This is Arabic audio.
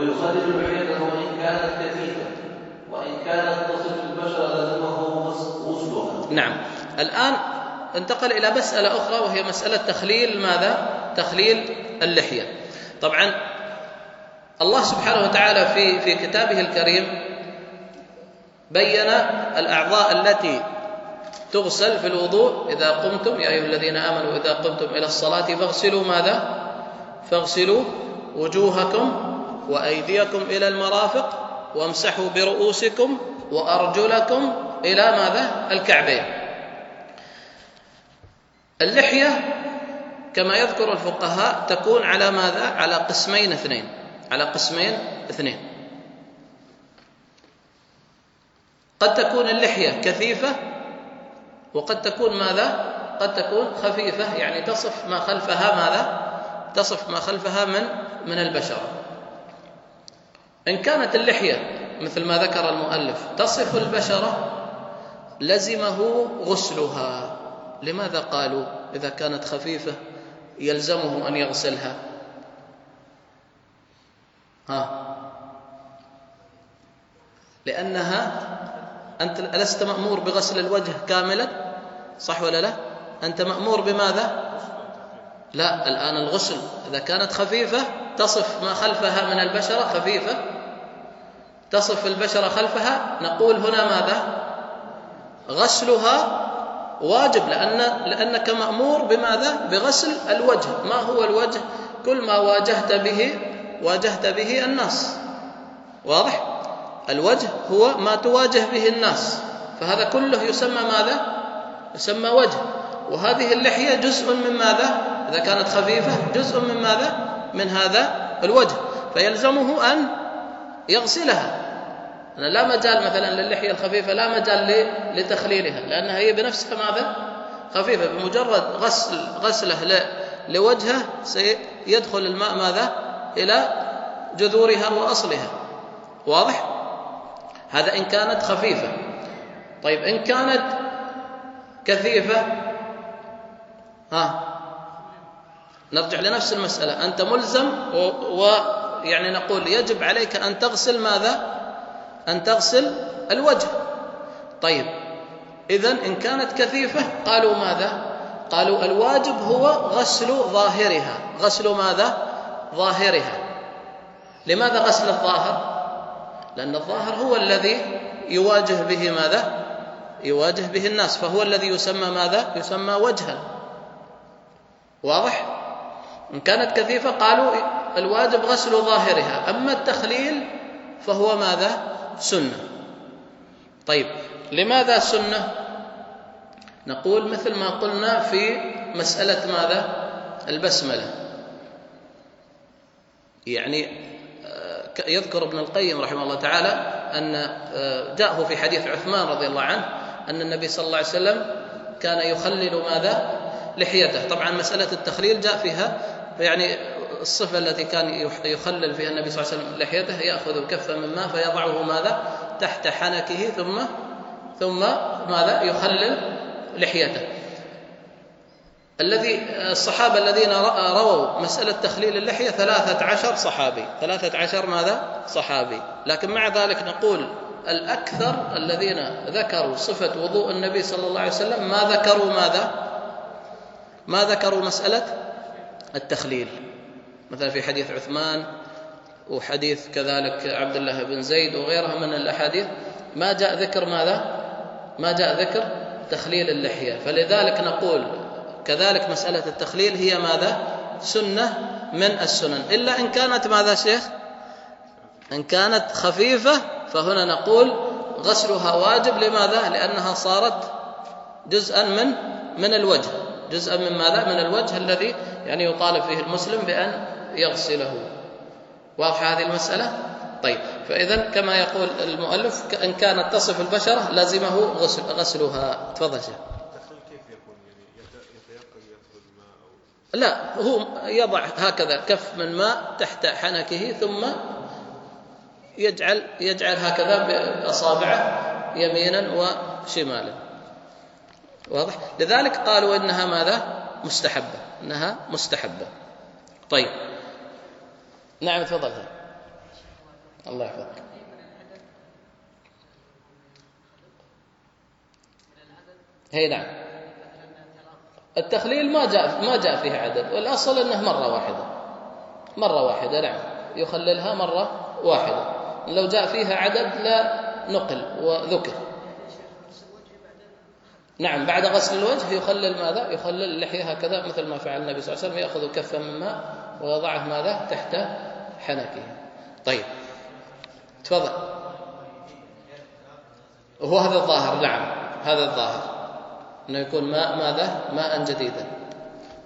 ويخرج اللحية وإن كانت كثيفة، وإن كانت تصف البشرة لزمه غسلها. نعم. الآن انتقل إلى مسألة أخرى، وهي مسألة تخليل ماذا؟ تخليل اللحية. طبعا الله سبحانه وتعالى في كتابه الكريم بين الأعضاء التي تغسل في الوضوء إذا قمتم، يا أيها الذين آمنوا إذا قمتم إلى الصلاة فاغسلوا ماذا؟ فاغسلوا وجوهكم وأيديكم إلى المرافق وامسحوا برؤوسكم وأرجلكم إلى ماذا؟ الكعبين. اللحية كما يذكر الفقهاء تكون على ماذا؟ على قسمين اثنين، على قسمين اثنين. قد تكون اللحية كثيفة، وقد تكون ماذا؟ قد تكون خفيفة، يعني تصف ما خلفها ماذا؟ تصف ما خلفها من البشرة. إن كانت اللحية مثل ما ذكر المؤلف تصف البشرة لزمه غسلها. لماذا قالوا إذا كانت خفيفة يلزمه أن يغسلها؟ لأنها أنت لست مأمور بغسل الوجه كاملا، صح ولا لا؟ أنت مأمور بماذا؟ لا، الآن الغسل إذا كانت خفيفة تصف ما خلفها من البشرة، خفيفة تصف البشرة خلفها، نقول هنا ماذا؟ غسلها واجب، لأنك مأمور بماذا؟ بغسل الوجه. ما هو الوجه؟ كل ما واجهت به الناس، واضح؟ الوجه هو ما تواجه به الناس، فهذا كله يسمى ماذا؟ يسمى وجه. وهذه اللحية جزء من ماذا؟ إذا كانت خفيفة جزء من ماذا؟ من هذا الوجه، فيلزمه أن يغسلها. أنا لا مجال مثلا للحية الخفيفة، لا مجال لتخليلها، لأنها هي بنفسها ماذا؟ خفيفة. بمجرد غسله لوجهه سيدخل الماء ماذا؟ إلى جذورها وأصلها، واضح؟ هذا إن كانت خفيفة. طيب إن كانت كثيفة، نرجع لنفس المسألة. أنت ملزم ويعني نقول يجب عليك أن تغسل ماذا؟ أن تغسل الوجه. طيب إذن إن كانت كثيفة قالوا ماذا؟ قالوا الواجب هو غسل ظاهرها. غسل ماذا؟ ظاهرها. لماذا غسل الظاهر؟ لأن الظاهر هو الذي يواجه به ماذا؟ يواجه به الناس، فهو الذي يسمى ماذا؟ يسمى وجها، واضح؟ إن كانت كثيفة قالوا الواجب غسل ظاهرها، أما التخليل فهو ماذا؟ سنة. طيب لماذا سنة؟ نقول مثل ما قلنا في مسألة ماذا؟ البسملة. يعني يذكر ابن القيم رحمه الله تعالى أن جاءه في حديث عثمان رضي الله عنه أن النبي صلى الله عليه وسلم كان يخلل ماذا؟ لحيته. طبعا مسألة التخليل جاء فيها يعني الصفة التي كان يخلل فيها النبي صلى الله عليه وسلم لحيته، يأخذ كفا من ماء فيضعه ماذا؟ تحت حنكه ثم ماذا؟ يخلل لحيته. الصحابة الذين رووا مسألة تخليل اللحية 13 صحابي، 13 ماذا؟ صحابي. لكن مع ذلك نقول الأكثر الذين ذكروا صفة وضوء النبي صلى الله عليه وسلم ما ذكروا ماذا؟ ما ذكروا مسألة التخليل. مثلا في حديث عثمان وحديث كذلك عبد الله بن زيد وغيرها من الأحاديث ما جاء ذكر ماذا؟ ما جاء ذكر تخليل اللحية. فلذلك نقول كذلك مسألة التخليل هي ماذا؟ سنة من السنن، إلا إن كانت ماذا شيخ؟ إن كانت خفيفة فهنا نقول غسلها واجب. لماذا؟ لأنها صارت جزءا من الوجه، جزءا من ماذا؟ من الوجه الذي يعني يطالب فيه المسلم بأن يغسله. واضحة هذه المسألة؟ طيب، فإذا كما يقول المؤلف إن كانت تصف البشرة لازمه غسلها. تفضل شيخ. لا، هو يضع هكذا كف من ماء تحت حنكه ثم يجعل هكذا بأصابعه يمينا وشمالا، واضح؟ لذلك قالوا إنها ماذا؟ مستحبة، إنها مستحبة. طيب نعم تفضل. الله يحفظك. هي نعم، التخليل ما جاء فيه عدد، والأصل أنه مرة واحدة نعم، يخللها مرة واحدة. لو جاء فيها عدد لا نقل وذكر. نعم، بعد غسل الوجه يخلل ماذا؟ يخلل اللحية هكذا، مثل ما فعل النبي صلى الله عليه وسلم، يأخذ كفا من ماء ويضعه ماذا؟ تحت حنكه. طيب تفضل. وهو هذا الظاهر، نعم هذا الظاهر، أنه يكون ماء ماذا؟ ماء جديدا.